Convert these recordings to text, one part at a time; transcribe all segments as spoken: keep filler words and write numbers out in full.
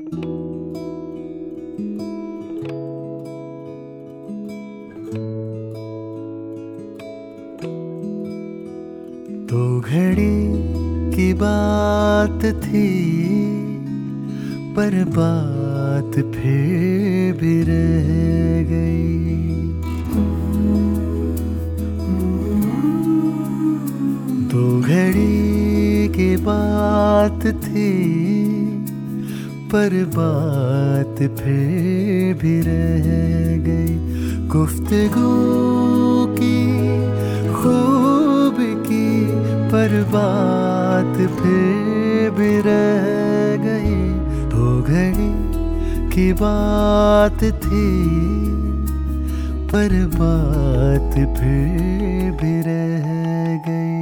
तो घड़ी की बात थी, पर बात फिर भी रह गई। तो घड़ी की बात थी, पर बात फिर भी रह गई। गुफ्तगू की खूब की, पर बात फिर भी रह गई। तो घड़ी की बात थी, पर बात फिर भी रह गई।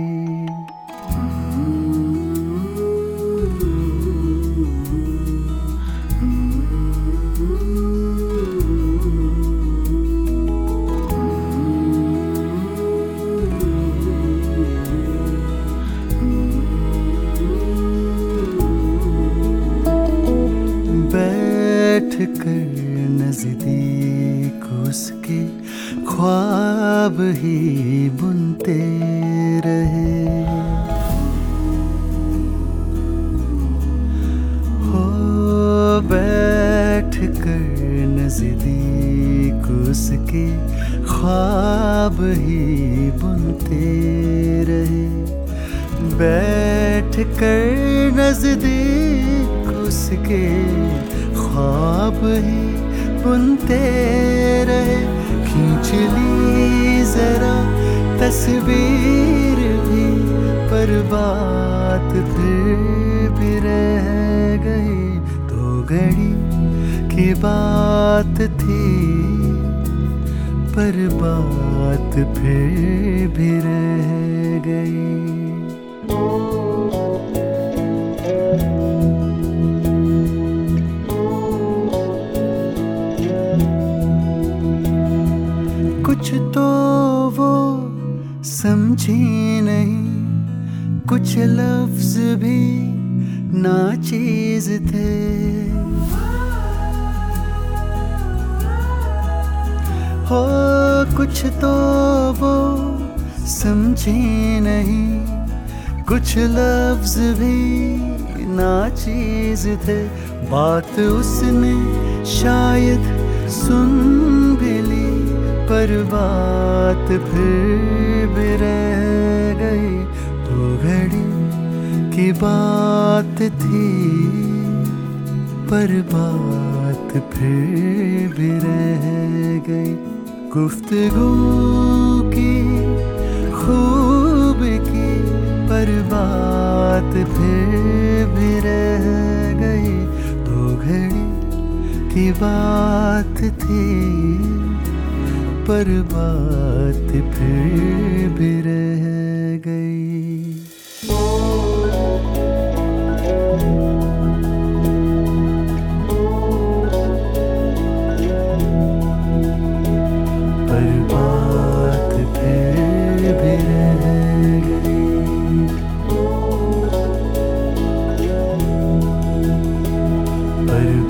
बैठ कर नजदीक उसके ख्वाब ही बुनते रहे। हो बैठ कर नजदीक उसके ख्वाब ही बुनते रहे। बैठ कर नजदीक उसके ख्वाब ही बुनते रहे। खींच ली जरा तस्वीर भी, पर बात फिर भी रह गई। तो घड़ी की बात थी, पर बात फिर भी रह गई। कुछ तो वो समझी नहीं, कुछ लफ्ज भी नाचीज थे। हो कुछ तो वो समझी नहीं, कुछ लफ्ज भी नाचीज थे। बात उसने शायद सुन भी ली, पर बात फिर भी रह गई। तो घड़ी की बात थी, पर बात फिर भी रह गई। गुफ्तगू की खूब की, पर बात फिर भी रह गई। तो घड़ी की बात थी, पर बात फिर भी रह गई। पर बात फिर भी रह गई। पर